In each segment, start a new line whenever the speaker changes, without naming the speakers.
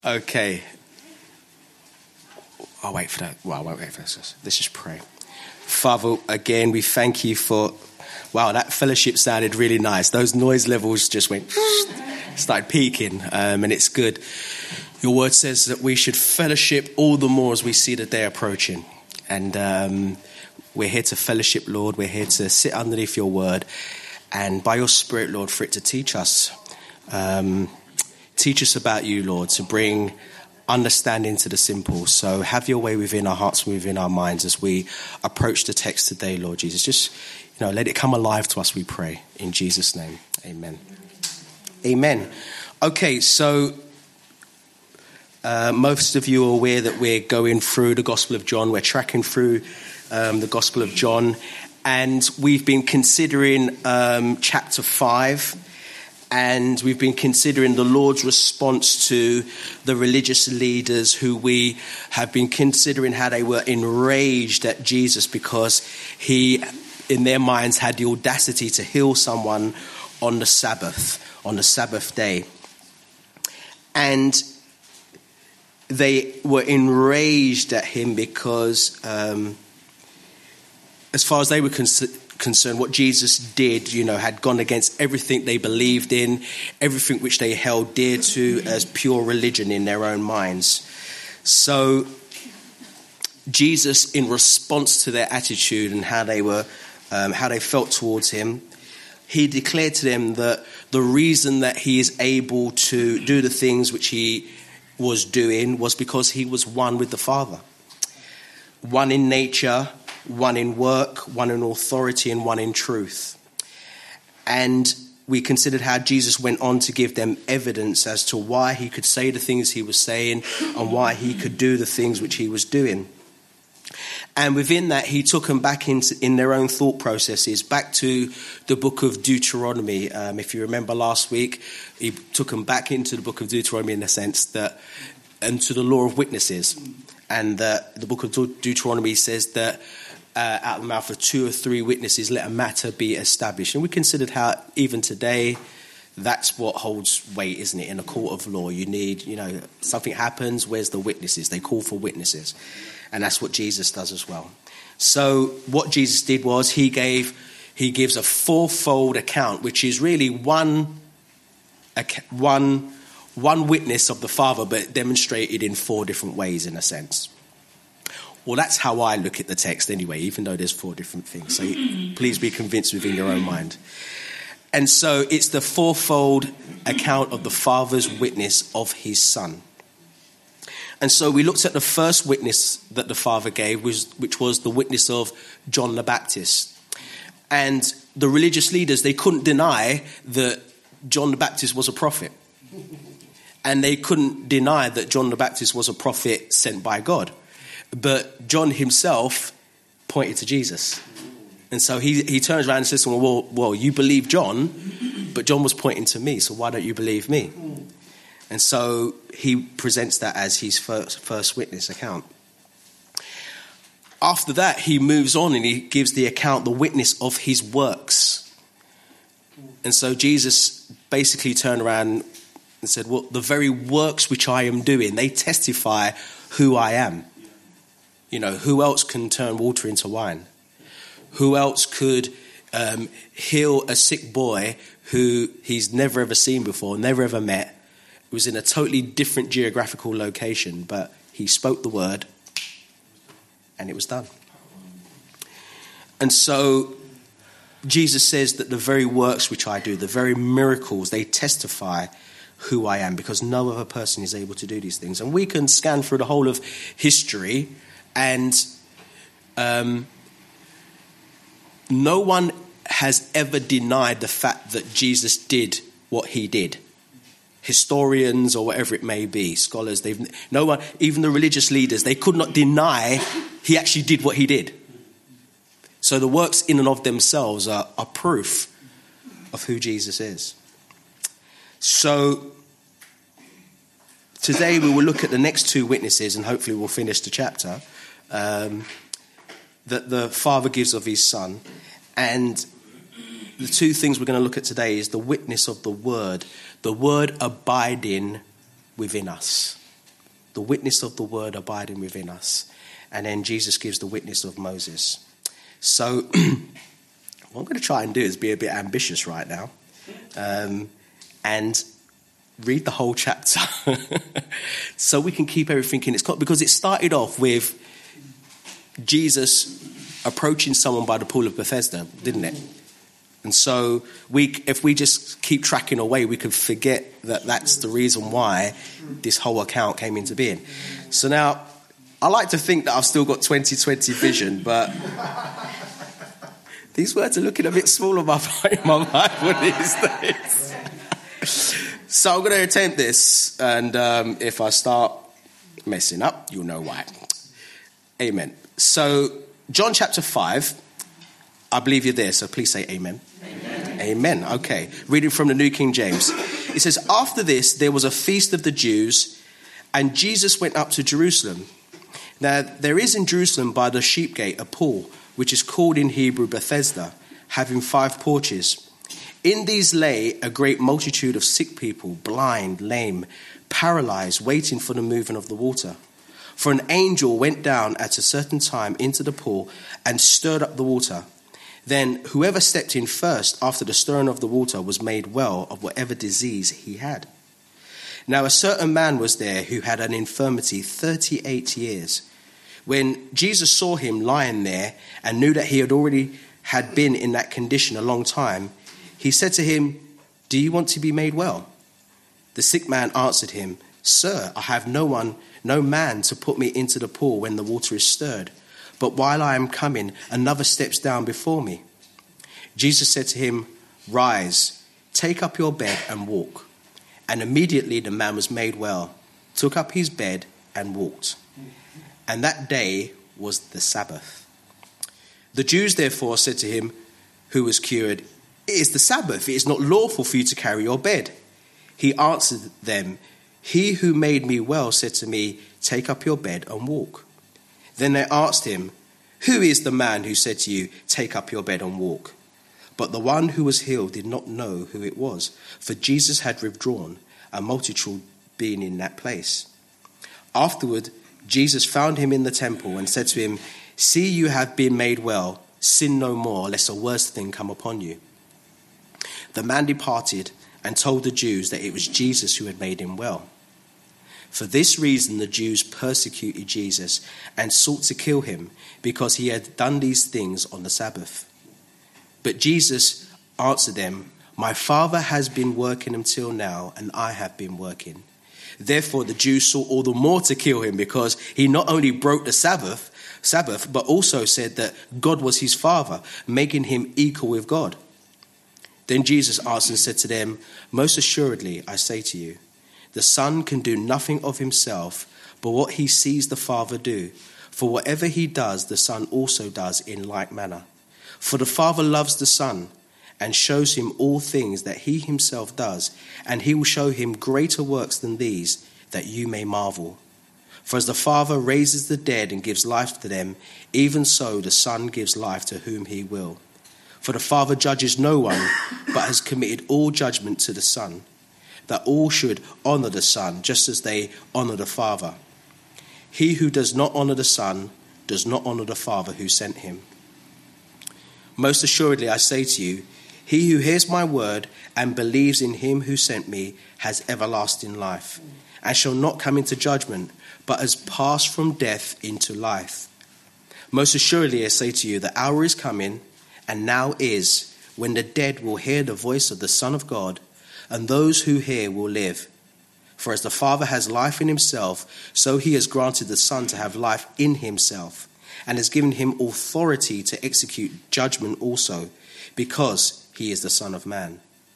Okay. I'll wait for that. Well, I won't wait for this. Let's just pray. Father, again, we thank you for... Wow, that fellowship sounded really nice. Those noise levels just went... started peaking, and it's good. Your word says that we should fellowship all the more as we see the day approaching. And we're here to fellowship, Lord. We're here to sit underneath your word. And by your Spirit, Lord, for it to teach us. Teach us about you, Lord, to bring understanding to the simple. So have your way within our hearts and within our minds as we approach the text today, Lord Jesus. Just, let it come alive to us, we pray. In Jesus' name, amen. Amen. Okay, so most of you are aware that we're going through the Gospel of John. We're tracking through the Gospel of John. And we've been considering chapter 5. And we've been considering the Lord's response to the religious leaders who we have been considering how they were enraged at Jesus because he, in their minds, had the audacity to heal someone on the Sabbath day. And they were enraged at him because, as far as they were concerned, what Jesus did, had gone against everything they believed in, everything which they held dear to as pure religion in their own minds. So Jesus, in response to their attitude and how they felt towards him, he declared to them that the reason that he is able to do the things which he was doing was because he was one with the Father. One in nature, one in work, one in authority, and one in truth. And we considered how Jesus went on to give them evidence as to why he could say the things he was saying and why he could do the things which he was doing. And within that, he took them back in their own thought processes, back to the book of Deuteronomy. If you remember last week, he took them back into the book of Deuteronomy in the sense that, and to the law of witnesses. And the book of Deuteronomy says that out of the mouth of 2 or 3 witnesses, let a matter be established. And we considered how even today, that's what holds weight, isn't it? In a court of law, you need, something happens, where's the witnesses? They call for witnesses. And that's what Jesus does as well. So what Jesus did was he gives a fourfold account, which is really one witness of the Father, but demonstrated in 4 different ways, in a sense. Well, that's how I look at the text anyway, even though there's 4 different things. So please be convinced within your own mind. And so it's the fourfold account of the Father's witness of his Son. And so we looked at the first witness that the Father gave, which was the witness of John the Baptist. And the religious leaders, they couldn't deny that John the Baptist was a prophet. And they couldn't deny that John the Baptist was a prophet sent by God. But John himself pointed to Jesus. And so he turns around and says to him, well, you believe John, but John was pointing to me, so why don't you believe me? And so he presents that as his first witness account. After that, he moves on and he gives the account, the witness of his works. And so Jesus basically turned around and said, well, the very works which I am doing, they testify who I am. Who else can turn water into wine? Who else could heal a sick boy who he's never ever seen before, never ever met? It was in a totally different geographical location, but he spoke the word and it was done. And so Jesus says that the very works which I do, the very miracles, they testify who I am, because no other person is able to do these things. And we can scan through the whole of history, and no one has ever denied the fact that Jesus did what he did. Historians or whatever it may be, scholars, no one, even the religious leaders, they could not deny he actually did what he did. So the works in and of themselves are proof of who Jesus is. So today we will look at the next 2 witnesses, and hopefully we'll finish the chapter, that the Father gives of his Son. And the 2 things we're going to look at today is the witness of the Word abiding within us. the witness of the word abiding within us. And then Jesus gives the witness of Moses. So what I'm going to try and do is be a bit ambitious right now and read the whole chapter so we can keep everything in its context. Because it started off with Jesus approaching someone by the pool of Bethesda, didn't it? And so if we just keep tracking away, we could forget that that's the reason why this whole account came into being. So now, I like to think that I've still got 20/20 vision, but these words are looking a bit small in my Bible these days. So I'm going to attempt this, and if I start messing up, you'll know why. Amen. So, John chapter 5, I believe you're there, so please say amen. Amen. Amen. Okay. Reading from the New King James. It says, after this, there was a feast of the Jews, and Jesus went up to Jerusalem. Now, there is in Jerusalem by the sheep gate a pool, which is called in Hebrew Bethesda, having 5 porches. In these lay a great multitude of sick people, blind, lame, paralyzed, waiting for the moving of the water. For an angel went down at a certain time into the pool and stirred up the water. Then whoever stepped in first after the stirring of the water was made well of whatever disease he had. Now a certain man was there who had an infirmity 38 years. When Jesus saw him lying there and knew that he had been in that condition a long time, he said to him, do you want to be made well? The sick man answered him, Sir, I have no man to put me into the pool when the water is stirred. But while I am coming, another steps down before me. Jesus said to him, Rise, take up your bed and walk. And immediately the man was made well, took up his bed and walked. And that day was the Sabbath. The Jews therefore said to him, who was cured, It is the Sabbath, it is not lawful for you to carry your bed. He answered them, He who made me well said to me, Take up your bed and walk. Then they asked him, Who is the man who said to you, Take up your bed and walk? But the one who was healed did not know who it was, for Jesus had withdrawn, a multitude being in that place. Afterward, Jesus found him in the temple and said to him, See, you have been made well. Sin no more, lest a worse thing come upon you. The man departed and told the Jews that it was Jesus who had made him well. For this reason the Jews persecuted Jesus and sought to kill him, because he had done these things on the Sabbath. But Jesus answered them, My Father has been working until now, and I have been working. Therefore the Jews sought all the more to kill him, because he not only broke the Sabbath, but also said that God was his Father, making him equal with God. Then Jesus answered and said to them, Most assuredly, I say to you, the Son can do nothing of himself, but what he sees the Father do. For whatever he does, the Son also does in like manner. For the Father loves the Son, and shows him all things that he himself does, and he will show him greater works than these, that you may marvel. For as the Father raises the dead and gives life to them, even so the Son gives life to whom he will. For the Father judges no one, but has committed all judgment to the Son, that all should honour the Son, just as they honour the Father. He who does not honour the Son does not honour the Father who sent him. Most assuredly I say to you, he who hears my word and believes in him who sent me has everlasting life, and shall not come into judgment, but has passed from death into life. Most assuredly I say to you, the hour is coming, and now is, when the dead will hear the voice of the Son of God, and those who hear will live. For as the Father has life in himself, so he has granted the Son to have life in himself, and has given him authority to execute judgment also, because he is the Son of Man.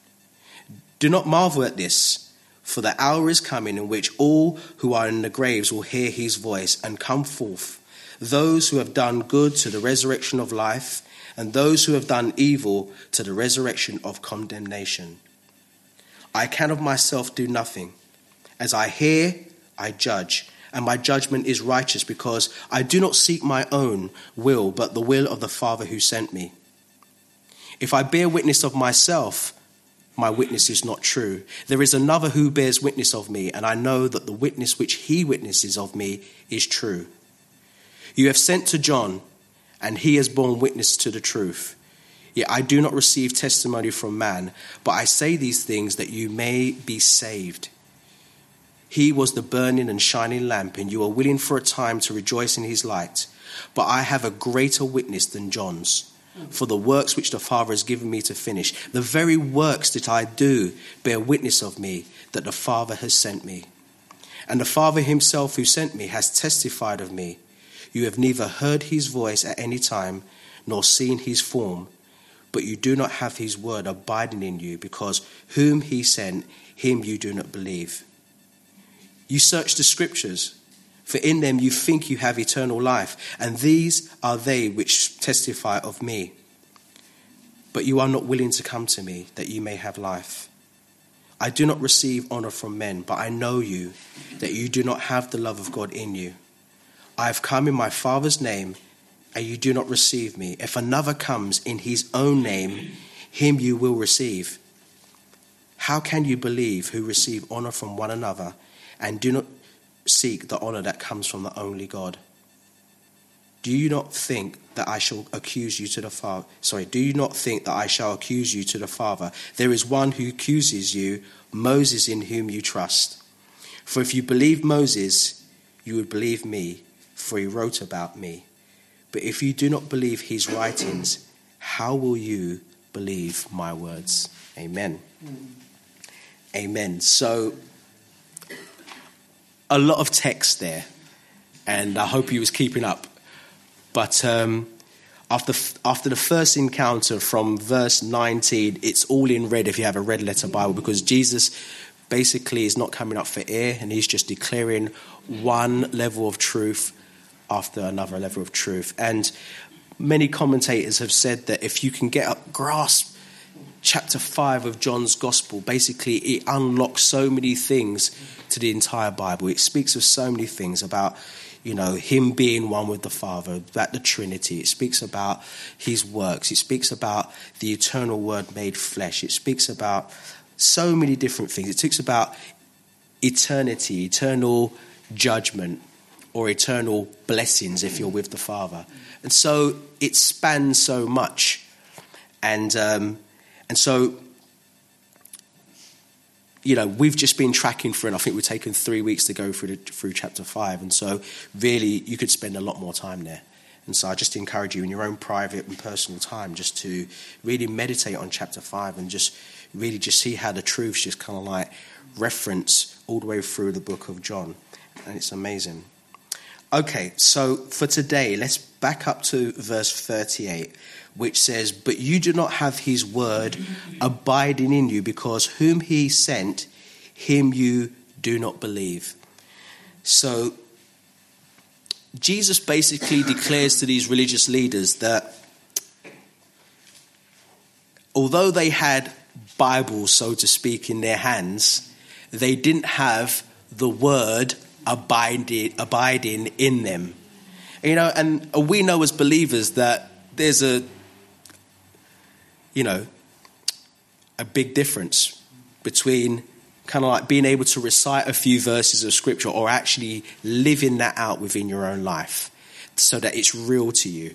Do not marvel at this, for the hour is coming in which all who are in the graves will hear his voice and come forth, those who have done good to the resurrection of life, and those who have done evil to the resurrection of condemnation. I can of myself do nothing. As I hear, I judge, and my judgment is righteous, because I do not seek my own will, but the will of the Father who sent me. If I bear witness of myself, my witness is not true. There is another who bears witness of me, and I know that the witness which he witnesses of me is true. You have sent to John, and he has borne witness to the truth. Yet I do not receive testimony from man, but I say these things that you may be saved. He was the burning and shining lamp, and you are willing for a time to rejoice in his light. But I have a greater witness than John's. For the works which the Father has given me to finish, the very works that I do bear witness of me, that the Father has sent me. And the Father himself who sent me has testified of me. You have neither heard his voice at any time, nor seen his form, but you do not have his word abiding in you, because whom he sent, him you do not believe. You search the scriptures, for in them you think you have eternal life, and these are they which testify of me. But you are not willing to come to me, that you may have life. I do not receive honor from men, but I know you, that you do not have the love of God in you. I have come in my Father's name, and you do not receive me. If another comes in his own name, him you will receive. How can you believe who receive honor from one another, and do not seek the honor that comes from the only God? Do you not think that I shall accuse you to the Father? Do you not think that I shall accuse you to the Father? There is one who accuses you, Moses, in whom you trust. For if you believed Moses, you would believe me, for he wrote about me. But if you do not believe his writings, how will you believe my words? Amen. Amen. So, a lot of text there, and I hope he was keeping up. But after the first encounter from verse 19, it's all in red if you have a red letter Bible, because Jesus basically is not coming up for air, and he's just declaring one level of truth after another level of truth. And many commentators have said that if you can get a grasp chapter 5 of John's Gospel, basically it unlocks so many things to the entire Bible. It speaks of so many things about, him being one with the Father, about the Trinity. It speaks about his works. It speaks about the eternal Word made flesh. It speaks about so many different things. It speaks about eternity, eternal judgment, or eternal blessings if you're with the Father. And so it spans so much. And so, we've just been tracking through, and I think we've taken 3 weeks to go through chapter 5. And so really you could spend a lot more time there. And so I just encourage you in your own private and personal time just to really meditate on chapter 5 and just really just see how the truths just kind of like reference all the way through the book of John. And it's amazing. Okay, so for today, let's back up to verse 38, which says, "But you do not have his word abiding in you, because whom he sent, him you do not believe." So Jesus basically declares to these religious leaders that although they had Bibles, so to speak, in their hands, they didn't have the word abiding in them. And we know as believers that there's a big difference between kind of like being able to recite a few verses of scripture or actually living that out within your own life so that it's real to you.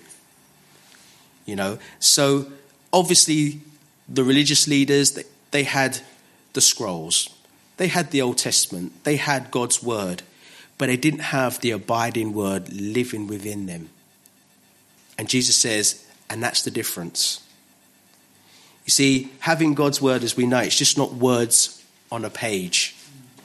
So obviously the religious leaders, they had the scrolls, they had the Old Testament, they had God's word, but they didn't have the abiding word living within them. And Jesus says, and that's the difference. You see, having God's word, as we know, it's just not words on a page.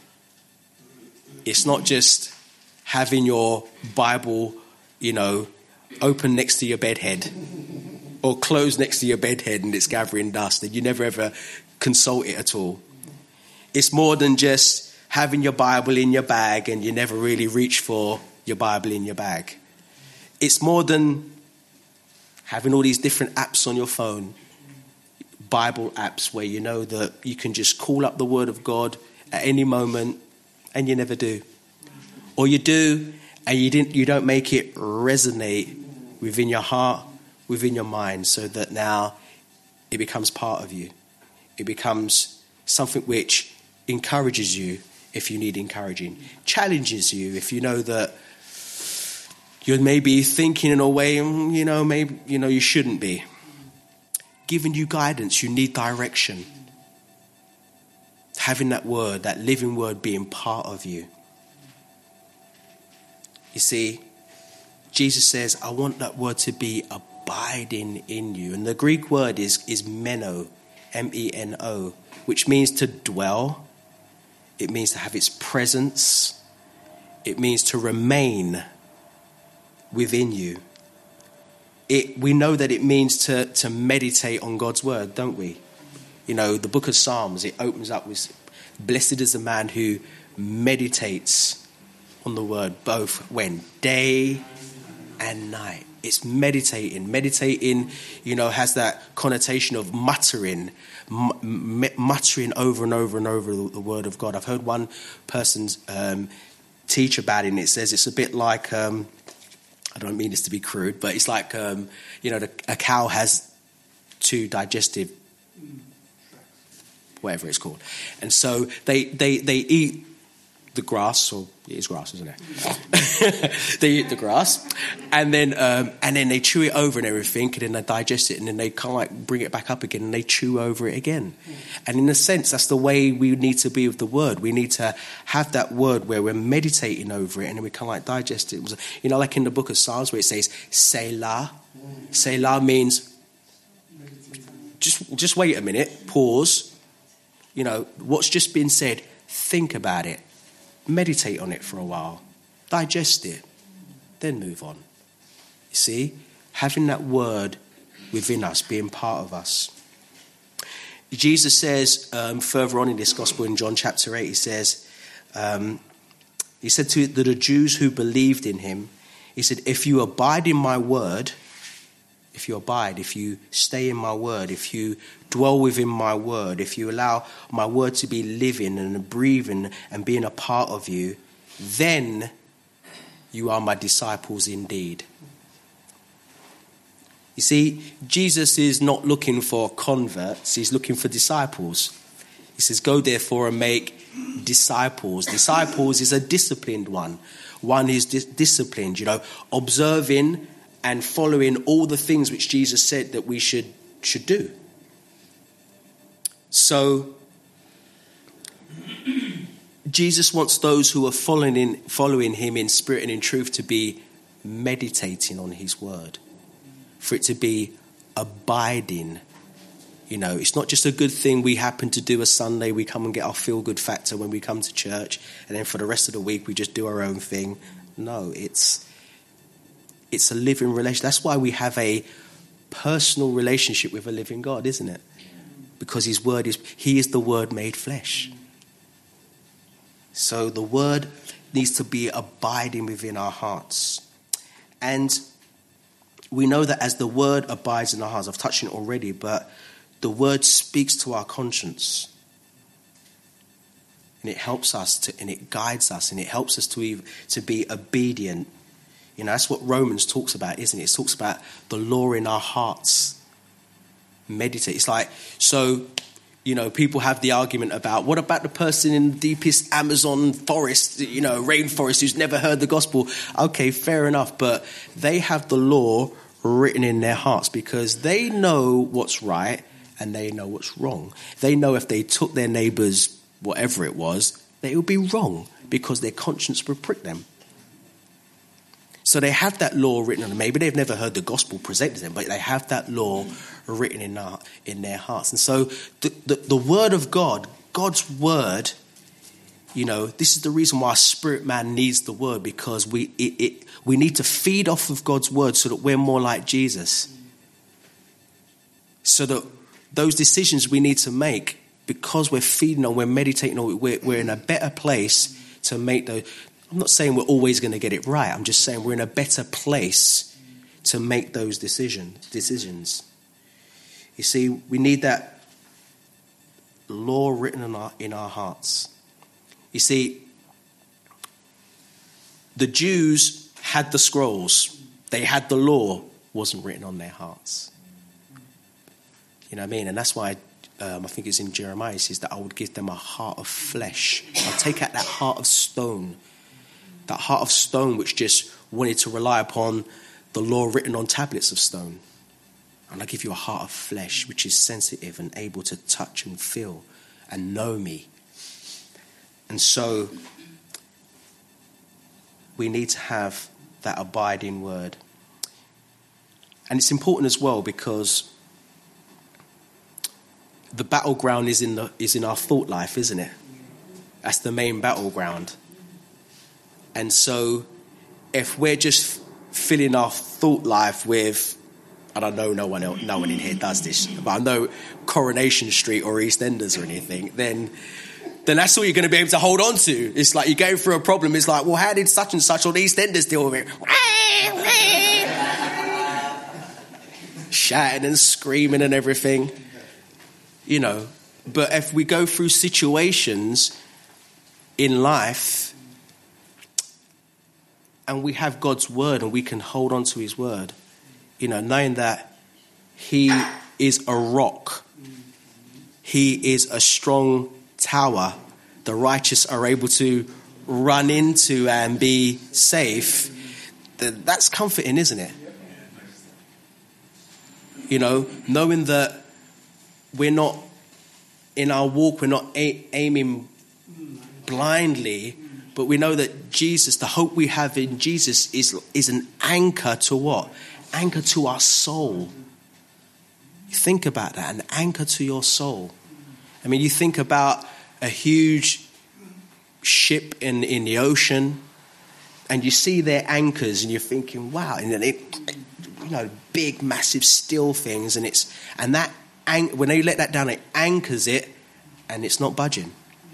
It's not just having your Bible, open next to your bedhead or closed next to your bedhead and it's gathering dust and you never ever consult it at all. It's more than just having your Bible in your bag and you never really reach for your Bible in your bag. It's more than having all these different apps on your phone, Bible apps where you know that you can just call up the word of God at any moment and you never do. Or you do and you don't make it resonate within your heart, within your mind, so that now it becomes part of you. It becomes something which encourages you if you need encouraging, challenges you if you know that you're maybe thinking in a way, maybe, you shouldn't be. Giving you guidance, you need direction. Having that word, that living word being part of you. You see, Jesus says, I want that word to be abiding in you. And the Greek word is meno, M-E-N-O, which means to dwell. It means to have its presence. It means to remain within you. We know that it means to meditate on God's word, don't we? The book of Psalms, it opens up with, blessed is the man who meditates on the word, both when day and night. It's meditating. Meditating, has that connotation of muttering over and over and over the word of God. I've heard one person teach about it, and it says it's a bit like, I don't mean this to be crude, but it's like, a cow has two digestive, whatever it's called. And so they eat the grass, or it is grass, isn't it? They eat the grass, and then they chew it over and everything, and then they digest it, and then they kind of like bring it back up again, and they chew over it again. And in a sense, that's the way we need to be with the word. We need to have that word where we're meditating over it, and then we kind of like digest it. Like in the book of Psalms where it says Selah. Selah means just wait a minute, pause. What's just been said, think about it. Meditate on it for a while. Digest it. Then move on. You see? Having that word within us, being part of us. Jesus says further on in this gospel in John chapter 8, he said to the Jews who believed in him, he said, if you abide in my word, if you stay in my word, if you dwell within my word, if you allow my word to be living and breathing and being a part of you, then you are my disciples indeed. You see, Jesus is not looking for converts, he's looking for disciples. He says, go therefore and make disciples. Disciples is a disciplined one. One is disciplined, observing and following all the things which Jesus said that we should do. So Jesus wants those who are following him in spirit and in truth to be meditating on his word, for it to be abiding. It's not just a good thing we happen to do a Sunday, we come and get our feel-good factor when we come to church, and then for the rest of the week we just do our own thing. No, it's a living relation. That's why we have a personal relationship with a living God, isn't it? Because he is the word made flesh. So the word needs to be abiding within our hearts. And we know that as the word abides in our hearts, I've touched on it already, but the word speaks to our conscience. And it helps us and it guides us, and it helps us to be obedient. That's what Romans talks about, isn't it? It talks about the law in our hearts. Meditate. It's like, people have the argument about, what about the person in the deepest Amazon forest, rainforest, who's never heard the gospel? Okay, fair enough. But they have the law written in their hearts because they know what's right and they know what's wrong. They know if they took their neighbour's whatever it was, they would be wrong because their conscience would prick them. So they have that law written on them. Maybe they've never heard the gospel presented to them, but they have that law written in their hearts. And so the word of God, God's word, this is the reason why spirit man needs the word, because we need to feed off of God's word so that we're more like Jesus. So that those decisions we need to make, because we're feeding on, we're meditating on, we're in a better place to make those. I'm not saying we're always going to get it right. I'm just saying we're in a better place to make those decisions. You see, we need that law written in our hearts. You see, the Jews had the scrolls. They had the law, wasn't written on their hearts. You know what I mean? And that's why I think it's in Jeremiah, it says that I would give them a heart of flesh. I'll take out that heart of stone. That heart of stone which just wanted to rely upon the law written on tablets of stone. And I give you a heart of flesh which is sensitive and able to touch and feel and know me. And so we need to have that abiding word. And it's important as well because the battleground is in our thought life, isn't it? That's the main battleground. And so if we're just filling our thought life with, I don't know, no one in here does this, but I know Coronation Street or EastEnders or anything, then that's all you're going to be able to hold on to. It's like you're going through a problem. It's like, well, how did such and such on EastEnders deal with it? Shouting and screaming and everything, you know. But if we go through situations in life and we have God's word and we can hold on to his word, you know, knowing that he is a rock, he is a strong tower the righteous are able to run into and be safe, that's comforting, isn't it? You know, knowing that we're not, in our walk, we're not aiming blindly, but we know that Jesus, the hope we have in Jesus is an anchor to what? Anchor to our soul. Think about that, an anchor to your soul. I mean, you think about a huge ship in the ocean, and you see their anchors, and you're thinking, wow, and then you know, big, massive steel things, and that when they let that down, it anchors it, and it's not budging.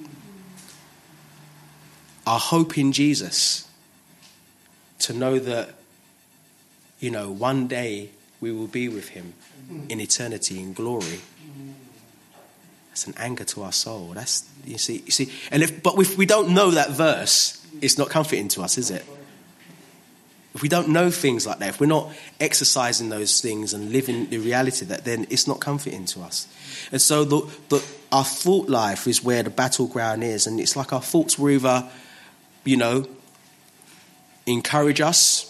Our hope in Jesus, to know that, you know, one day we will be with him in eternity, in glory. That's an anchor to our soul. That's, you see. And if we don't know that verse, it's not comforting to us, is it? If we don't know things like that, if we're not exercising those things and living the reality of that, then it's not comforting to us. And so our thought life is where the battleground is, and it's like our thoughts will either, you know, encourage us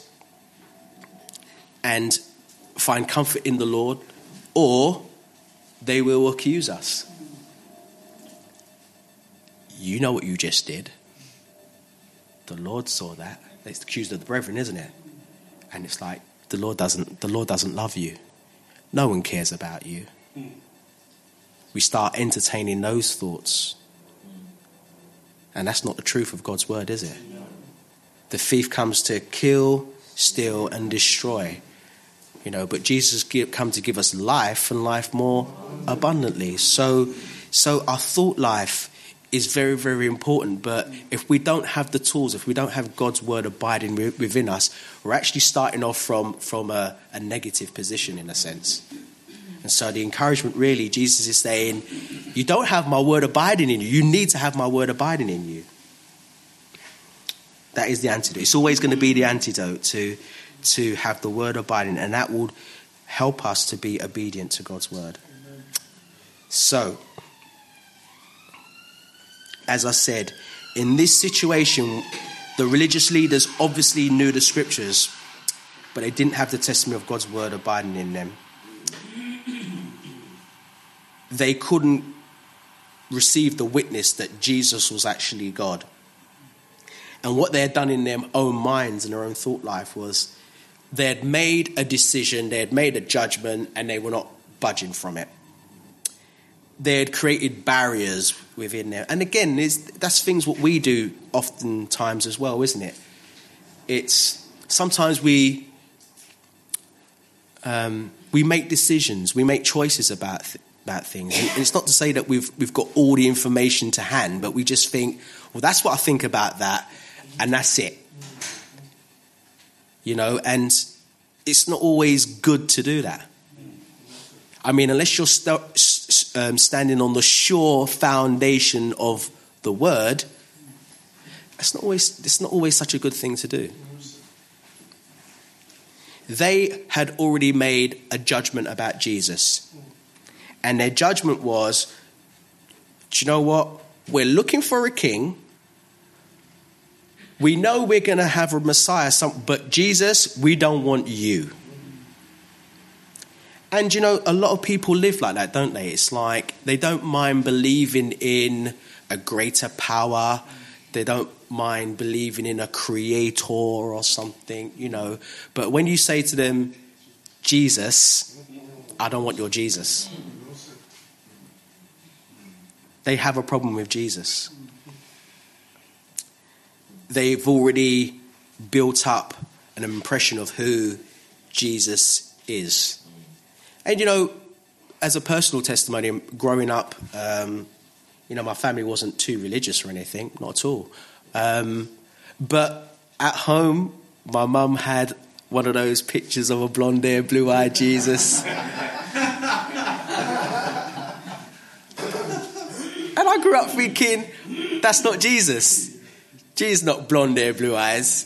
and find comfort in the Lord, or they will accuse us. You know what you just did. The Lord saw that. It's accused of the brethren, isn't it? And it's like the Lord doesn't love you. No one cares about you. We start entertaining those thoughts. And that's not the truth of God's word, is it? The thief comes to kill, steal, and destroy. You know, but Jesus come to give us life, and life more abundantly. So our thought life is very, very important. But if we don't have the tools, if we don't have God's word abiding within us, we're actually starting off from a negative position, in a sense. And so the encouragement, really, Jesus is saying, you don't have my word abiding in you. You need to have my word abiding in you. That is the antidote. It's always going to be the antidote to have the word abiding, and that will help us to be obedient to God's word. So, as I said, in this situation, the religious leaders obviously knew the scriptures, but they didn't have the testimony of God's word abiding in them. They couldn't receive the witness that Jesus was actually God. And what they had done in their own minds and their own thought life was they had made a decision, they had made a judgment, and they were not budging from it. They had created barriers within there. And again, that's things what we do oftentimes as well, isn't it? It's sometimes we make decisions, we make choices about things. And it's not to say that we've got all the information to hand, but we just think, well, that's what I think about that, and that's it. You know, and it's not always good to do that. I mean, unless you're standing on the sure foundation of the word, it's not always such a good thing to do. They had already made a judgment about Jesus. And their judgment was, do you know what? We're looking for a king. We know we're going to have a Messiah, but Jesus, we don't want you. And, a lot of people live like that, don't they? It's like they don't mind believing in a greater power. They don't mind believing in a creator or something, But when you say to them, Jesus, I don't want your Jesus, they have a problem with Jesus. They've already built up an impression of who Jesus is. And, as a personal testimony, growing up, my family wasn't too religious or anything, not at all. But at home, my mum had one of those pictures of a blonde-haired, blue-eyed Jesus. And I grew up thinking, that's not Jesus. Jesus is not blonde-haired, blue eyes.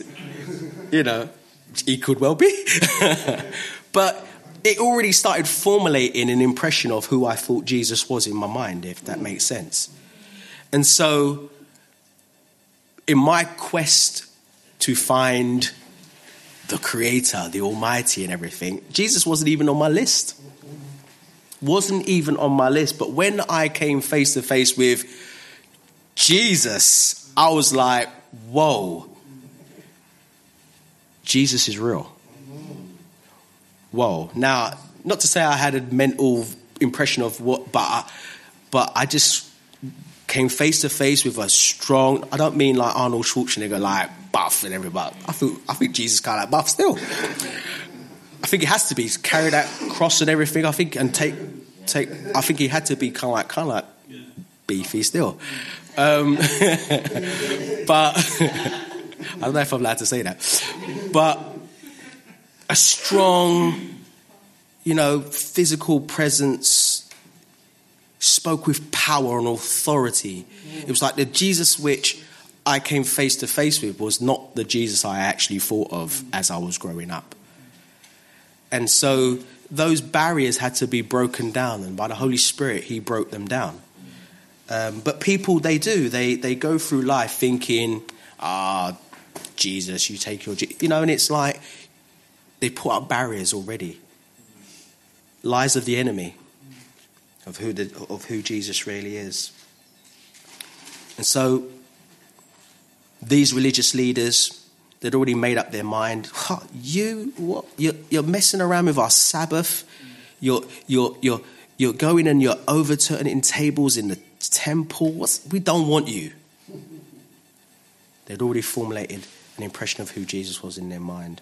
He could well be. But it already started formulating an impression of who I thought Jesus was in my mind, if that makes sense. And so, in my quest to find the Creator, the Almighty and everything, Jesus wasn't even on my list. Wasn't even on my list. But when I came face to face with Jesus, I was like, whoa, Jesus is real. Whoa. Now, not to say I had a mental impression of what, but I just came face to face with a strong, I don't mean like Arnold Schwarzenegger, like buff and everybody. I think Jesus kind of like buff still. I think it has to be carry that cross and everything. I think and take. I think he had to be kind of like beefy still. But I don't know if I'm allowed to say that. But a strong, physical presence, spoke with power and authority. It was like the Jesus which I came face to face with was not the Jesus I actually thought of as I was growing up. And so those barriers had to be broken down, and by the Holy Spirit, he broke them down. But people, they go through life thinking, Jesus, you take your, and it's like they put up barriers already. Lies of the enemy of who Jesus really is. And so these religious leaders, they'd already made up their mind. You're messing around with our Sabbath. You're going and you're overturning tables in the temple. We don't want you. They'd already formulated an impression of who Jesus was in their mind.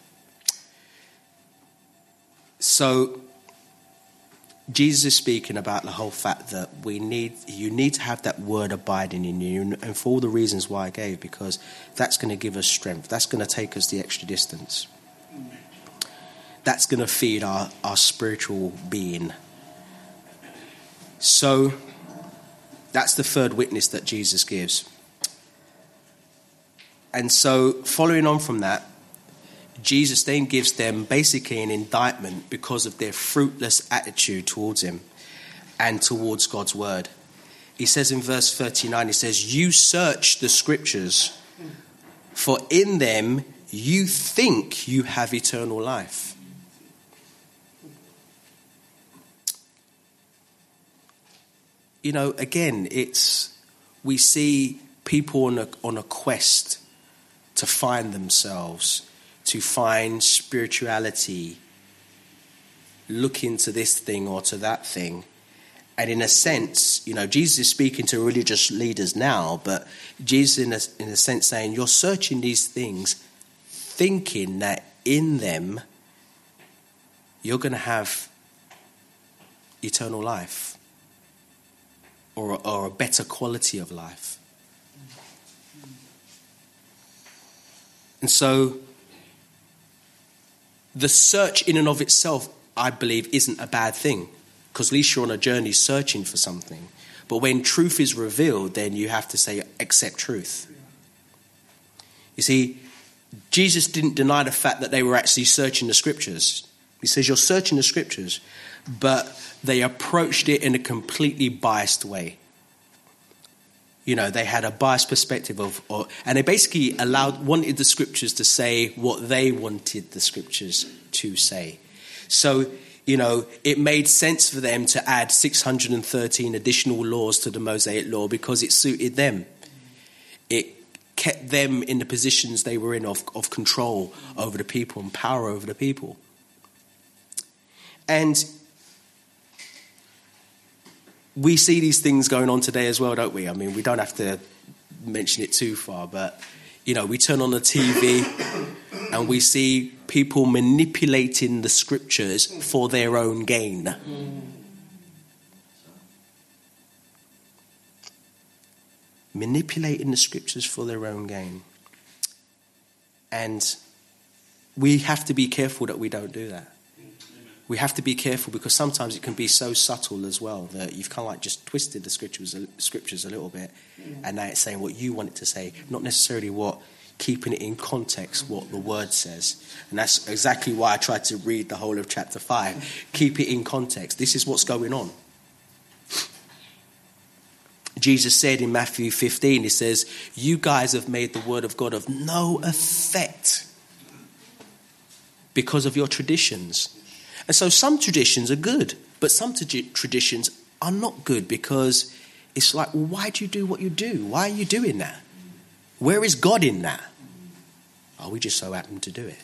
So Jesus is speaking about the whole fact that you need to have that word abiding in you, and for all the reasons why I gave, because that's going to give us strength. That's going to take us the extra distance. That's going to feed our spiritual being. So that's the third witness that Jesus gives. And so following on from that, Jesus then gives them basically an indictment because of their fruitless attitude towards him and towards God's word. He says in verse 39, he says, "You search the scriptures, for in them you think you have eternal life." Again, we see people on a quest to find themselves, to find spirituality, look into this thing or to that thing. And in a sense, Jesus is speaking to religious leaders now, but Jesus in a sense saying, you're searching these things, thinking that in them you're going to have eternal life or a better quality of life. And so the search in and of itself, I believe, isn't a bad thing, because at least you're on a journey searching for something. But when truth is revealed, then you have to say, accept truth. You see, Jesus didn't deny the fact that they were actually searching the scriptures. He says you're searching the scriptures, but they approached it in a completely biased way. They had a biased perspective and they basically wanted the scriptures to say what they wanted the scriptures to say. So, it made sense for them to add 613 additional laws to the Mosaic law because it suited them. It kept them in the positions they were in of control over the people and power over the people. And we see these things going on today as well, don't we? I mean, we don't have to mention it too far, but, we turn on the TV and we see people manipulating the scriptures for their own gain. Manipulating the scriptures for their own gain. And we have to be careful that we don't do that. We have to be careful because sometimes it can be so subtle as well that you've kind of like just twisted the scriptures a little bit, and now it's saying what you want it to say, not necessarily keeping it in context what the word says. And that's exactly why I tried to read the whole of chapter 5. Keep it in context. This is what's going on. Jesus said in Matthew 15, he says, you guys have made the word of God of no effect because of your traditions. And so some traditions are good, but some traditions are not good because it's like, well, why do you do what you do? Why are you doing that? Where is God in that? Oh, we just so happen to do it.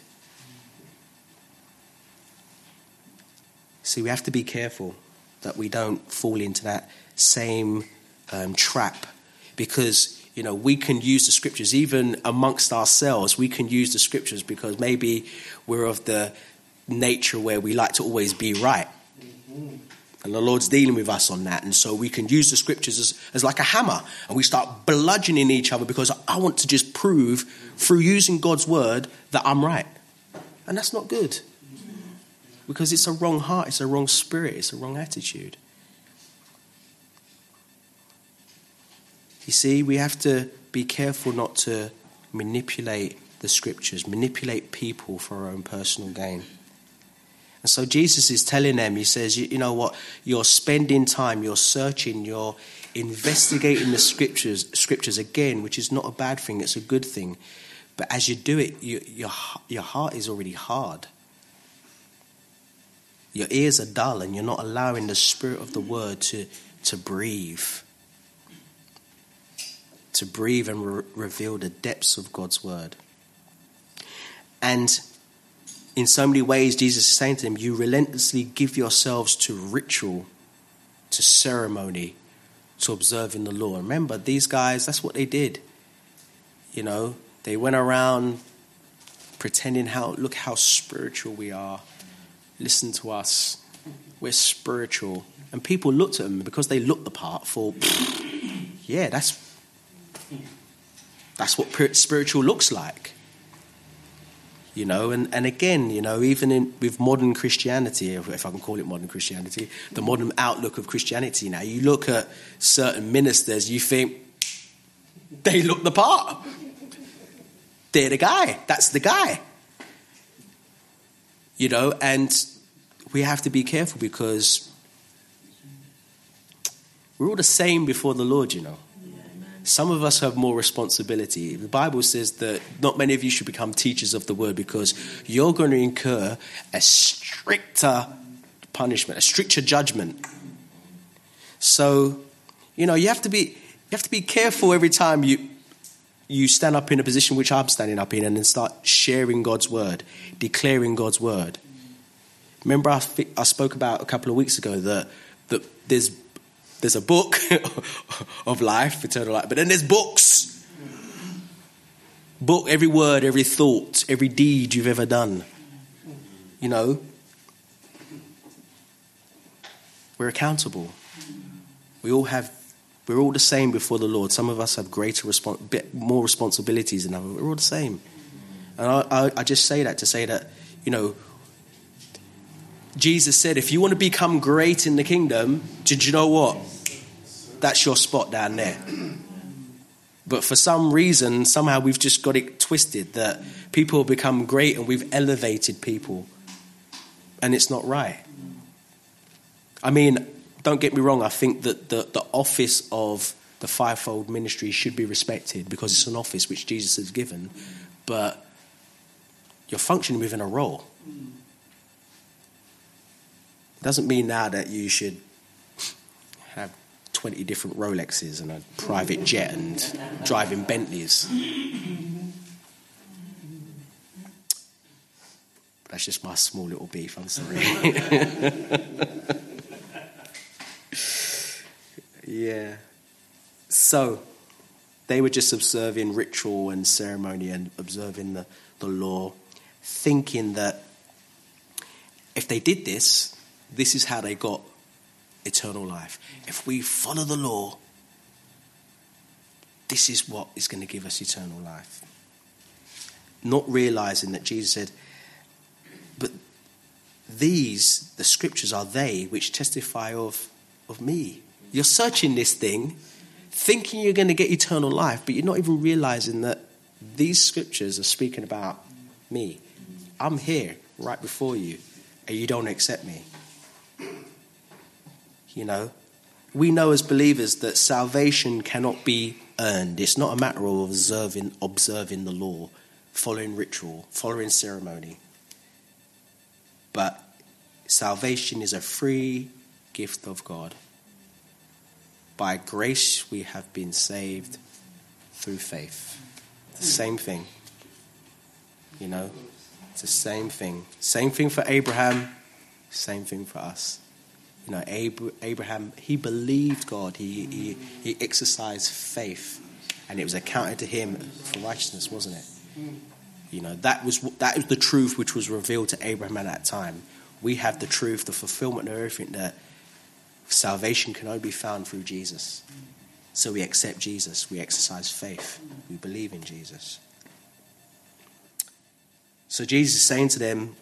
See, we have to be careful that we don't fall into that same trap because, we can use the scriptures, even amongst ourselves, we can use the scriptures because maybe we're of the nature where we like to always be right. And the Lord's dealing with us on that. And so we can use the scriptures as like a hammer. And we start bludgeoning each other because I want to just prove through using God's word that I'm right. And that's not good. Because it's a wrong heart, it's a wrong spirit, it's a wrong attitude. You see, we have to be careful not to manipulate the scriptures, manipulate people for our own personal gain. And so Jesus is telling them, he says, you know what, you're spending time, you're searching, you're investigating the scriptures again, which is not a bad thing, it's a good thing. But as you do it, your heart is already hard. Your ears are dull and you're not allowing the spirit of the word to breathe. To breathe and reveal the depths of God's word. And in so many ways, Jesus is saying to them, you relentlessly give yourselves to ritual, to ceremony, to observing the law. Remember, these guys, that's what they did. They went around pretending look how spiritual we are. Listen to us. We're spiritual. And people looked at them because they looked the part for, yeah, that's what spiritual looks like. And again, even with modern Christianity, if I can call it modern Christianity, the modern outlook of Christianity now, you look at certain ministers, you think, they look the part. They're the guy. That's the guy. And we have to be careful because we're all the same before the Lord, Some of us have more responsibility. The Bible says that not many of you should become teachers of the word because you're going to incur a stricter punishment, a stricter judgment. So, you have to be careful every time you stand up in a position which I'm standing up in and then start sharing God's word, declaring God's word. Remember I spoke about a couple of weeks ago that there's a book of life, eternal life, but then there's books. Book every word, every thought, every deed you've ever done. We're accountable. We're all the same before the Lord. Some of us have bit more responsibilities than others. We're all the same. And I just say that to say that, Jesus said, if you want to become great in the kingdom, did you know what? That's your spot down there. But for some reason, somehow we've just got it twisted that people become great and we've elevated people. and it's not right. I mean, don't get me wrong, I think that the office of the fivefold ministry should be respected because it's an office which Jesus has given, but you're functioning within a role. Doesn't mean now that you should have 20 different Rolexes and a private jet and driving Bentleys. That's just my small little beef, I'm sorry. Yeah. So, they were just observing ritual and ceremony and observing the law, thinking that if they did this, this is how they got eternal life. If we follow the law, this is what is going to give us eternal life. Not realizing that Jesus said, but the scriptures are they which testify of me. You're searching this thing, thinking you're going to get eternal life, but you're not even realizing that these scriptures are speaking about me. I'm here right before you, and you don't accept me. You know, we know as believers that salvation cannot be earned. It's not a matter of observing the law, following ritual, following ceremony. But salvation is a free gift of God. By grace we have been saved through faith. The same thing. You know, it's the same thing. Same thing for Abraham, same thing for us. You know, Abraham, he believed God. He exercised faith, and it was accounted to him for righteousness, wasn't it? You know, that was the truth which was revealed to Abraham at that time. We have the truth, the fulfillment of everything, that salvation can only be found through Jesus. So we accept Jesus. We exercise faith. We believe in Jesus. So Jesus is saying to them,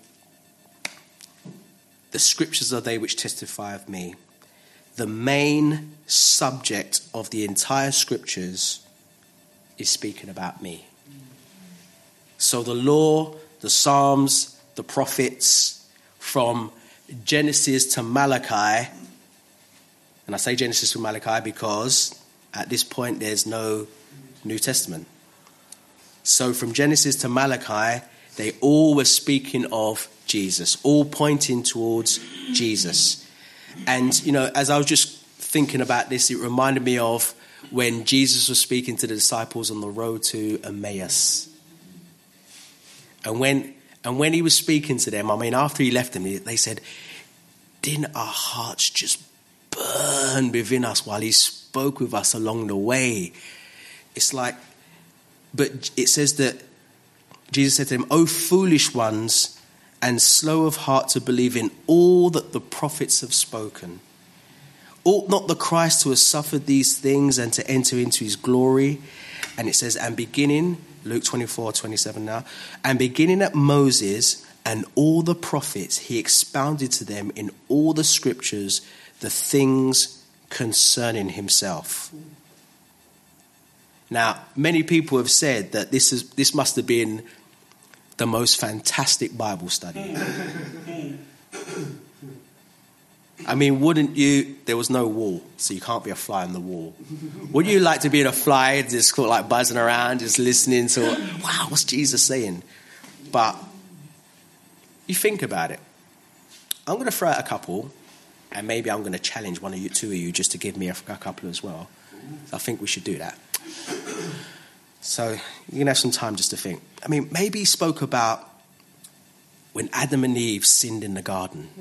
the scriptures are they which testify of me. The main subject of the entire scriptures is speaking about me. So the law, the Psalms, the prophets, from Genesis to Malachi, and I say Genesis to Malachi because at this point there's no New Testament. So from Genesis to Malachi, they all were speaking of Jesus, all pointing towards Jesus. And, you know, as I was just thinking about this, it reminded me of when Jesus was speaking to the disciples on the road to Emmaus. And when he was speaking to them, I mean, after he left them, they said, didn't our hearts just burn within us while he spoke with us along the way? It's like, but it says that Jesus said to them, O foolish ones, and slow of heart to believe in all that the prophets have spoken. Ought not the Christ to have suffered these things and to enter into his glory? And it says, and beginning, Luke 24:27 now, and beginning at Moses and all the prophets, he expounded to them in all the scriptures the things concerning himself. Now, many people have said that this must have been the most fantastic Bible study. I mean, wouldn't you? There was no wall, so you can't be a fly on the wall. Wouldn't you like to be in a fly, just like buzzing around, just listening to, wow, what's Jesus saying? But you think about it. I'm going to throw out a couple, and maybe I'm going to challenge two of you just to give me a couple as well. I think we should do that. So you can have some time just to think. I mean, maybe he spoke about when Adam and Eve sinned in the garden.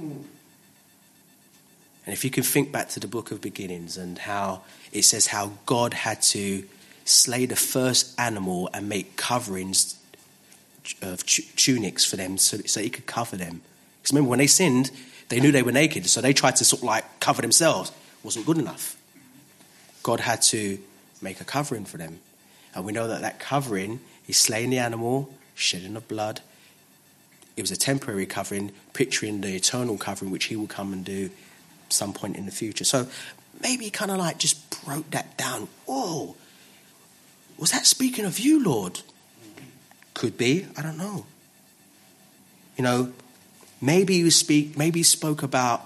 And if you can think back to the book of Beginnings and how it says how God had to slay the first animal and make coverings of tunics for them so he could cover them. Because remember, when they sinned, they knew they were naked, so they tried to sort of like cover themselves. It wasn't good enough. God had to make a covering for them. And we know that covering is slaying the animal, shedding of blood. It was a temporary covering, picturing the eternal covering, which he will come and do some point in the future. So maybe he kind of like just broke that down. Whoa, was that speaking of you, Lord? Could be, I don't know. You know, Maybe he spoke about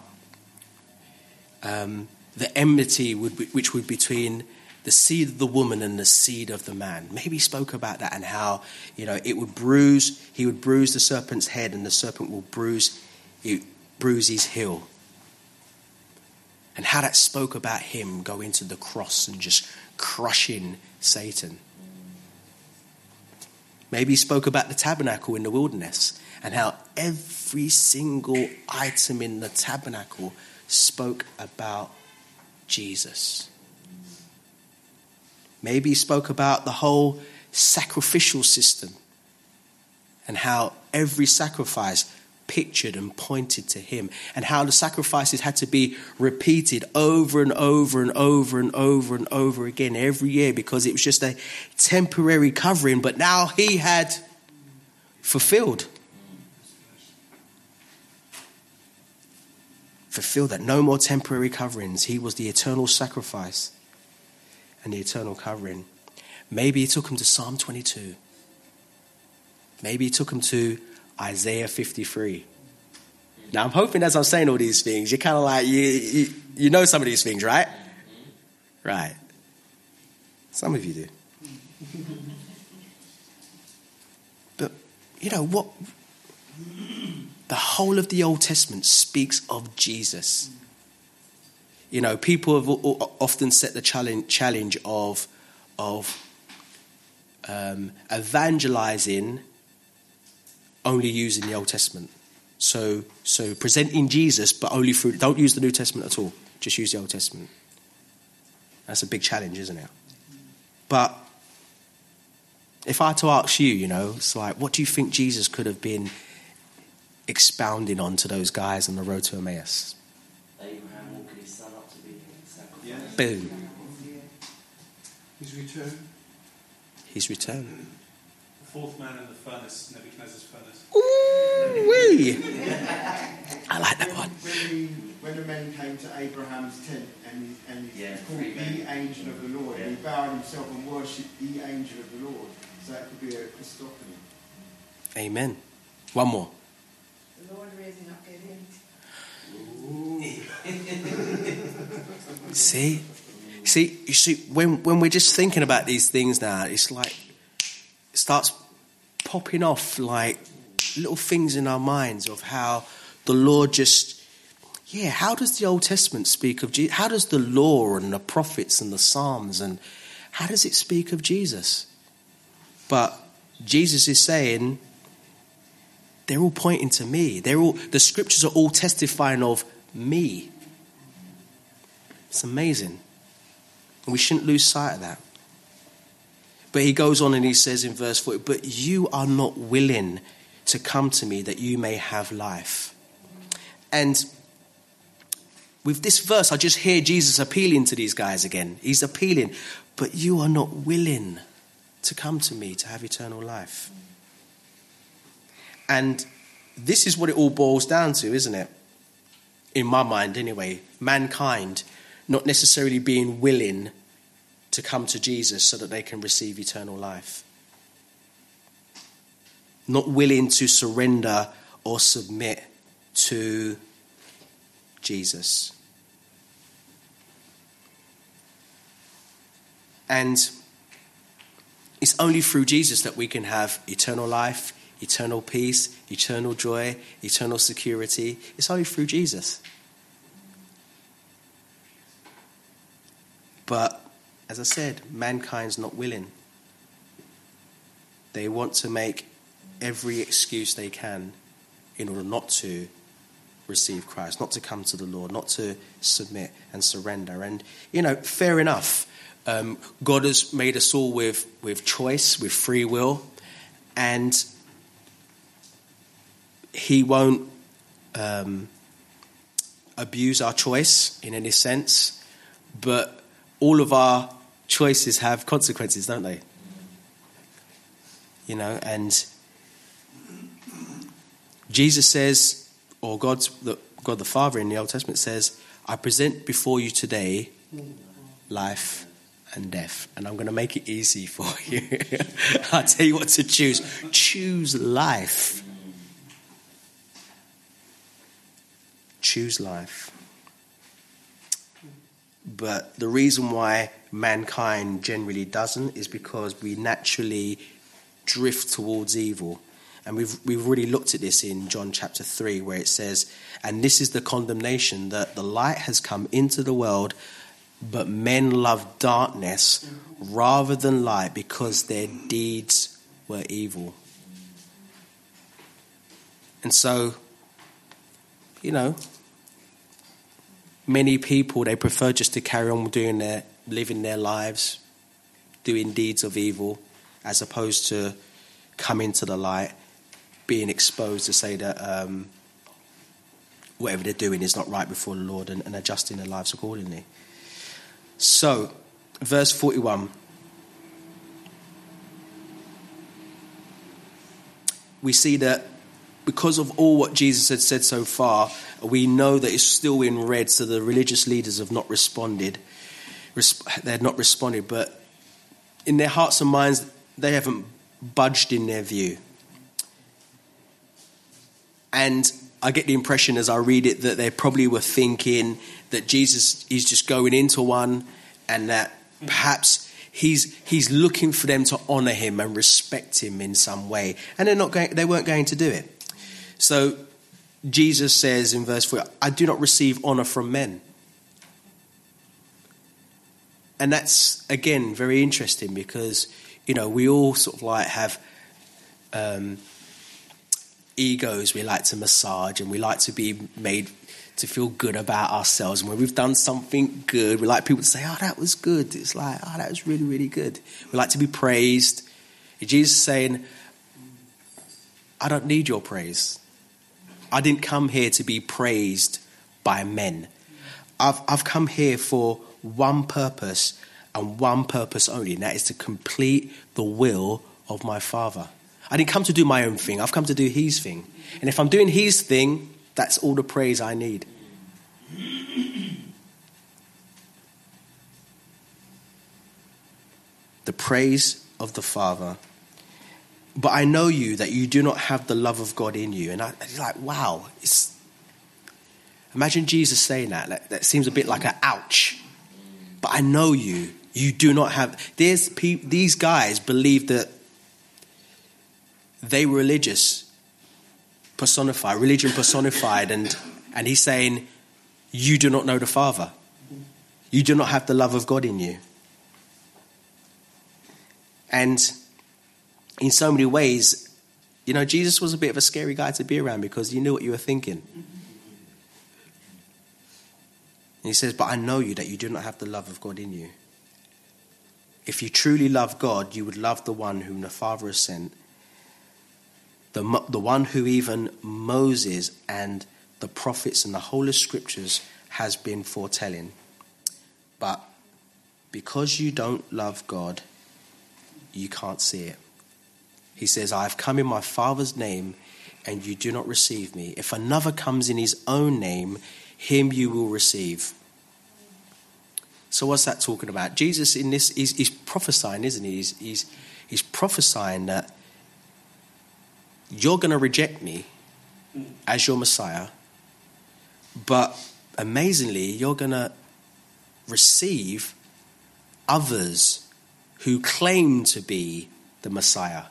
the enmity which would be between the seed of the woman and the seed of the man. Maybe he spoke about that, and how, he would bruise the serpent's head, and the serpent will bruise his heel. And how that spoke about him going to the cross and just crushing Satan. Maybe he spoke about the tabernacle in the wilderness, and how every single item in the tabernacle spoke about Jesus. Maybe he spoke about the whole sacrificial system, and how every sacrifice pictured and pointed to him, and how the sacrifices had to be repeated over and over and over and over and over again every year, because it was just a temporary covering, but now he had fulfilled that. No more temporary coverings. He was the eternal sacrifice and the eternal covering. Maybe he took him to Psalm 22. Maybe he took him to Isaiah 53. Now I'm hoping as I'm saying all these things, you're kind of like, you know some of these things, right? Right. Some of you do. But you know what? The whole of the Old Testament speaks of Jesus. You know, people have often set the challenge of evangelizing only using the Old Testament. So presenting Jesus, but only through, don't use the New Testament at all. Just use the Old Testament. That's a big challenge, isn't it? But if I had to ask you, it's like, what do you think Jesus could have been expounding on to those guys on the road to Emmaus?
Abraham walking his son up to be sacrificed.
Yeah.
Boom.
His return.
His return.
The fourth man in the furnace, Nebuchadnezzar's furnace.
Ooh-wee. I like that one.
When the men came to Abraham's tent and he called
the
the angel of the Lord, and he bowed himself and worshipped the angel of the Lord. So that could be a Christophany.
Amen. One more.
The Lord raising up Gideon.
See, you see, when we're just thinking about these things now, it's like it starts popping off like little things in our minds of how the Lord just, how does the Old Testament speak of Jesus? How does the law and the prophets and the Psalms, and how does it speak of Jesus? But Jesus is saying, they're all pointing to me. The scriptures are all testifying of me. It's amazing. And we shouldn't lose sight of that. But he goes on and he says in verse 40, but you are not willing to come to me that you may have life. And with this verse, I just hear Jesus appealing to these guys again. He's appealing, but you are not willing to come to me to have eternal life. And this is what it all boils down to, isn't it? In my mind anyway, mankind not necessarily being willing to come to Jesus so that they can receive eternal life. Not willing to surrender or submit to Jesus. And it's only through Jesus that we can have eternal life, eternal peace, eternal joy, eternal security. It's only through Jesus. But, as I said, mankind's not willing. They want to make every excuse they can in order not to receive Christ, not to come to the Lord, not to submit and surrender. And, fair enough. God has made us all with choice, with free will, and he won't abuse our choice in any sense, but all of our choices have consequences, don't they? And Jesus says, or God the Father in the Old Testament says, I present before you today life and death. And I'm going to make it easy for you. I'll tell you what to choose. Choose life. choose life. But the reason why mankind generally doesn't is because we naturally drift towards evil. And we've already looked at this in John chapter 3, where it says, and this is the condemnation, that the light has come into the world, but men love darkness rather than light because their deeds were evil. And so, many people, they prefer just to carry on living their lives, doing deeds of evil, as opposed to coming to the light, being exposed to say that whatever they're doing is not right before the Lord, and adjusting their lives accordingly. So, verse 41. We see that because of all what Jesus had said so far, we know that it's still in red, so the religious leaders have not responded. They had not responded, but in their hearts and minds, they haven't budged in their view. And I get the impression as I read it that they probably were thinking that Jesus is just going into one, and that perhaps he's looking for them to honour him and respect him in some way. And they weren't going to do it. So Jesus says in verse 4, I do not receive honour from men. And that's, again, very interesting because, we all sort of like have egos we like to massage, and we like to be made to feel good about ourselves. And when we've done something good, we like people to say, oh, that was good. It's like, oh, that was really, really good. We like to be praised. And Jesus is saying, I don't need your praise. I didn't come here to be praised by men. I've come here for one purpose, and one purpose only, and that is to complete the will of my Father. I didn't come to do my own thing. I've come to do his thing. And if I'm doing his thing, that's all the praise I need. The praise of the Father. But I know you, that you do not have the love of God in you. And I'm like, wow. Imagine Jesus saying that. That seems a bit like an ouch. But I know you. You do not have... These guys believe that they were religion personified, and he's saying, you do not know the Father. You do not have the love of God in you. And in so many ways, Jesus was a bit of a scary guy to be around because you knew what you were thinking. And he says, but I know you, that you do not have the love of God in you. If you truly love God, you would love the one whom the Father has sent. The one who even Moses and the prophets and the whole of Scriptures has been foretelling. But because you don't love God, you can't see it. He says, I have come in my Father's name, and you do not receive me. If another comes in his own name, him you will receive. So what's that talking about? Jesus in this, he's prophesying, isn't he? He's prophesying that you're going to reject me as your Messiah, but amazingly, you're going to receive others who claim to be the Messiah.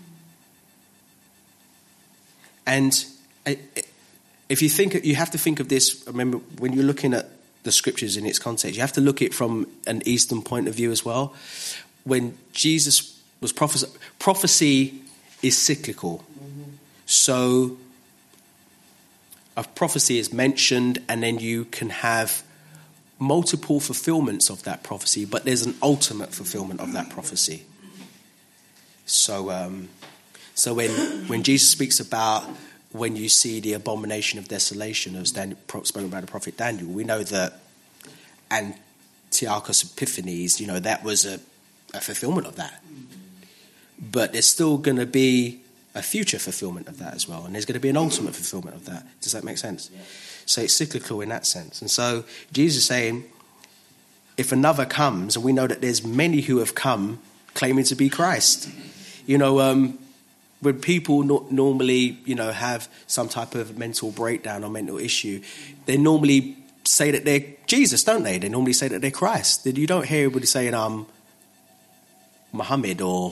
And if you think, you have to think of this, remember, when you're looking at the Scriptures in its context, you have to look at it from an Eastern point of view as well. When Jesus was prophecy is cyclical. So a prophecy is mentioned, and then you can have multiple fulfillments of that prophecy, but there's an ultimate fulfillment of that prophecy. So when Jesus speaks about when you see the abomination of desolation, as spoken by the prophet Daniel, we know that Antiochus Epiphanes, that was a fulfillment of that. But there's still going to be a future fulfillment of that as well, and there's going to be an ultimate fulfillment of that. Does that make sense? Yeah. So it's cyclical in that sense. And so Jesus is saying, if another comes, and we know that there's many who have come claiming to be Christ. when people normally, have some type of mental breakdown or mental issue, they normally say that they're Jesus, don't they? They normally say that they're Christ. You don't hear anybody saying, Muhammad or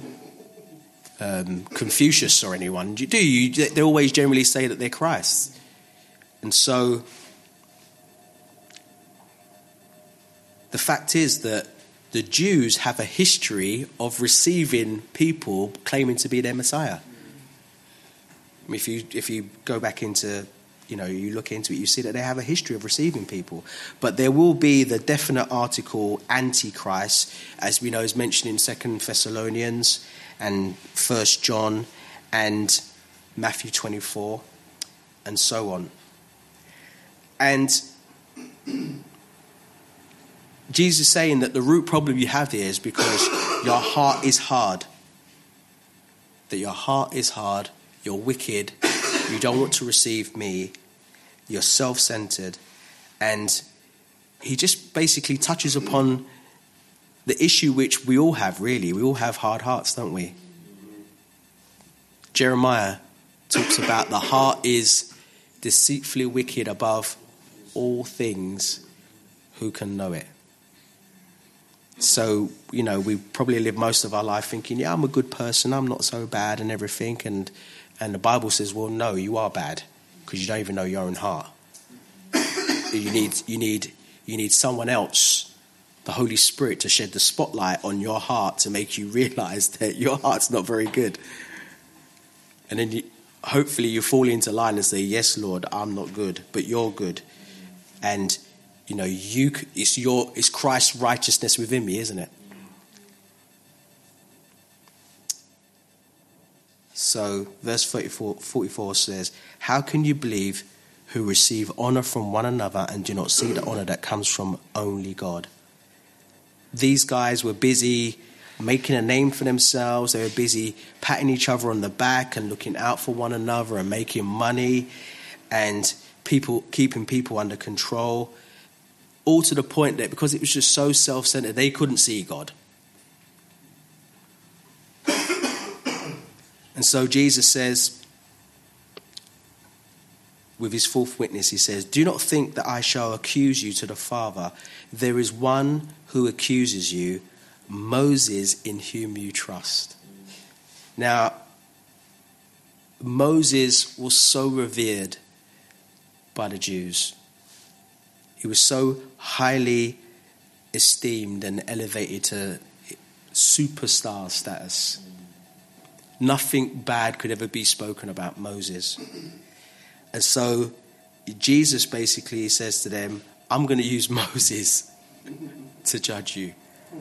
Confucius or anyone. Do you? They always generally say that they're Christ. And so the fact is that the Jews have a history of receiving people claiming to be their Messiah. I mean, if you go back into, you look into it, you see that they have a history of receiving people. But there will be the definite article Antichrist, as we know is mentioned in 2 Thessalonians and 1 John and Matthew 24 and so on. And Jesus is saying that the root problem you have here is because your heart is hard. That your heart is hard, you're wicked, you don't want to receive me, you're self-centered. And he just basically touches upon the issue which we all have, really. We all have hard hearts, don't we? Jeremiah talks about the heart is deceitfully wicked above all things. Who can know it? So, we probably live most of our life thinking, yeah, I'm a good person, I'm not so bad and everything. And the Bible says, well, no, you are bad because you don't even know your own heart. You need someone else, the Holy Spirit, to shed the spotlight on your heart to make you realize that your heart's not very good. And then hopefully you fall into line and say, yes, Lord, I'm not good, but you're good. And it's Christ's righteousness within me, isn't it? So, verse 44 says, how can you believe who receive honor from one another and do not see the honor that comes from only God? These guys were busy making a name for themselves. They were busy patting each other on the back and looking out for one another and making money and keeping people under control. All to the point that because it was just so self-centered, they couldn't see God. And so Jesus says, with his fourth witness, he says, do not think that I shall accuse you to the Father. There is one who accuses you, Moses, in whom you trust. Now, Moses was so revered by the Jews. He was so highly esteemed and elevated to superstar status. Nothing bad could ever be spoken about Moses. And so Jesus basically says to them, I'm going to use Moses to judge you.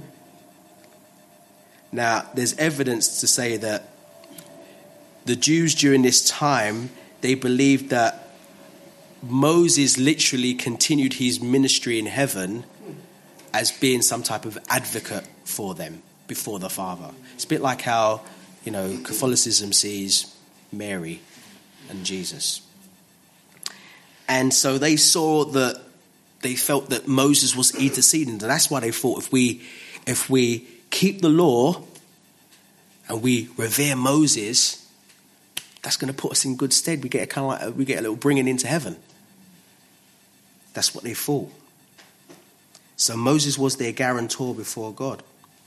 Now, there's evidence to say that the Jews during this time, they believed that Moses literally continued his ministry in heaven as being some type of advocate for them before the Father. It's a bit like how, Catholicism sees Mary and Jesus. And so they felt that Moses was interceding. And that's why they thought if we keep the law and we revere Moses, that's going to put us in good stead. We get a little bringing into heaven. That's what they thought. So Moses was their guarantor before God.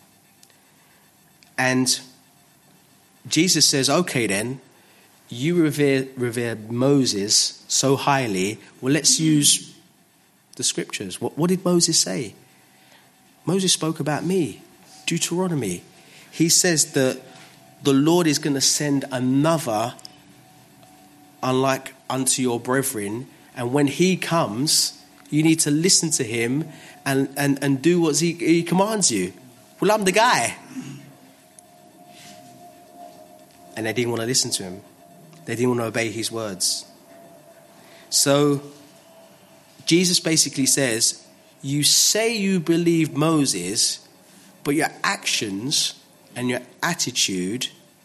And Jesus says, okay then, you revere Moses so highly, well, let's use the scriptures. What did Moses say? Moses spoke about me, Deuteronomy. He says that the Lord is going to send another unlike unto your brethren, and when he comes, you need to listen to him and do what he commands you. Well, I'm the guy. And they didn't want to listen to him. They didn't want to obey his words. So Jesus basically says, you say you believe Moses, but your actions and your attitude,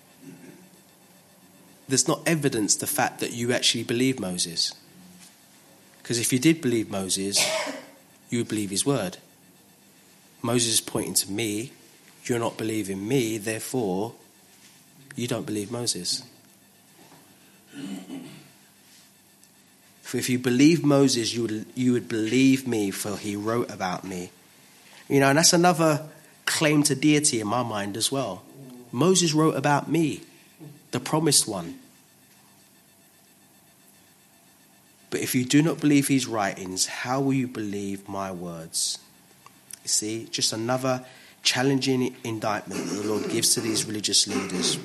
there's not evidence the fact that you actually believe Moses. Because if you did believe Moses, you would believe his word. Moses is pointing to me. You're not believing me, therefore you don't believe Moses. For if you believe Moses, you would believe me, for he wrote about me. You know, and that's another claim to deity in my mind as well. Moses wrote about me, the promised one. But if you do not believe his writings, how will you believe my words? You see, just another challenging indictment that the Lord gives to these religious leaders.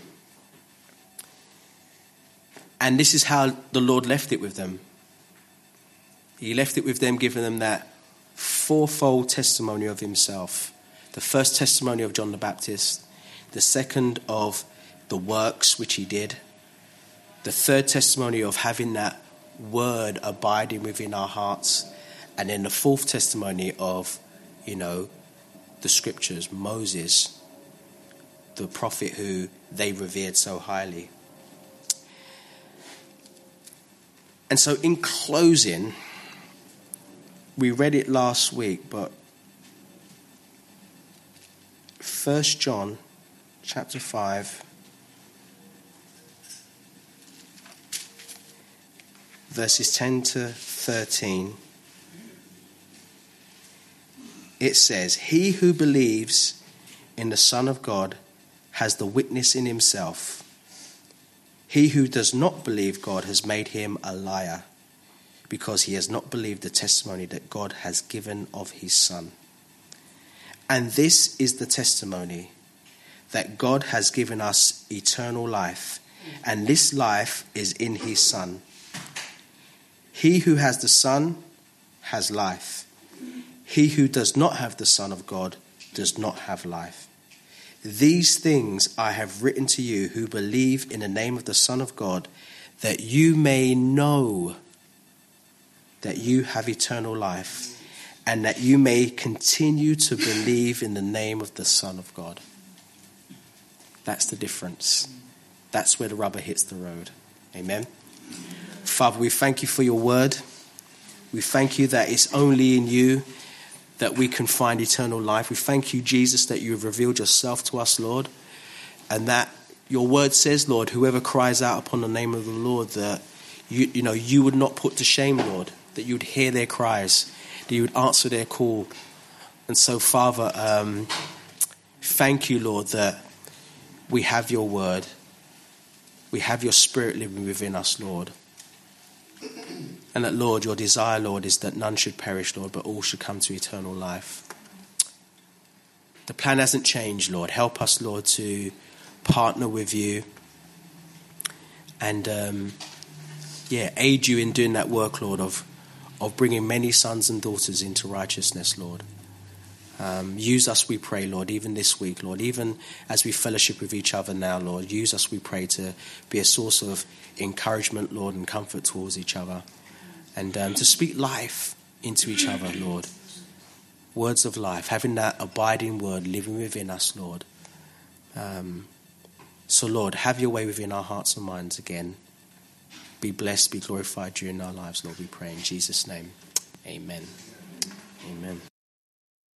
And this is how the Lord left it with them. He left it with them, giving them that fourfold testimony of himself. The first testimony of John the Baptist, the second of the works which he did, the third testimony of having that word abiding within our hearts, and then the fourth testimony of, the scriptures, Moses, the prophet who they revered so highly. And so in closing, we read it last week, but 1 John chapter 5, verses 10 to 13, it says, "He who believes in the Son of God has the witness in himself. He who does not believe God has made him a liar, because he has not believed the testimony that God has given of his Son. And this is the testimony, that God has given us eternal life, and this life is in his Son. He who has the Son has life. He who does not have the Son of God does not have life. These things I have written to you who believe in the name of the Son of God, that you may know that you have eternal life, and that you may continue to believe in the name of the Son of God." That's the difference. That's where the rubber hits the road. Amen. Father, we thank you for your word. We thank you that it's only in you that we can find eternal life. We thank you, Jesus, that you have revealed yourself to us, Lord, and that your word says, Lord, whoever cries out upon the name of the Lord, that you would not put to shame, Lord, that you would hear their cries, that you would answer their call. And so, Father, thank you, Lord, that we have your word. We have your Spirit living within us, Lord. And that, Lord, your desire, Lord, is that none should perish, Lord, but all should come to eternal life. The plan hasn't changed, Lord. Help us, Lord, to partner with you and, aid you in doing that work, Lord, of bringing many sons and daughters into righteousness, Lord. Use us, we pray, Lord, even this week, Lord, even as we fellowship with each other now, Lord. Use us, we pray, to be a source of encouragement, Lord, and comfort towards each other. And to speak life into each other, Lord. Words of life, having that abiding word living within us, Lord. So, Lord, have your way within our hearts and minds again. Be blessed, be glorified during our lives, Lord, we pray in Jesus' name. Amen. Amen.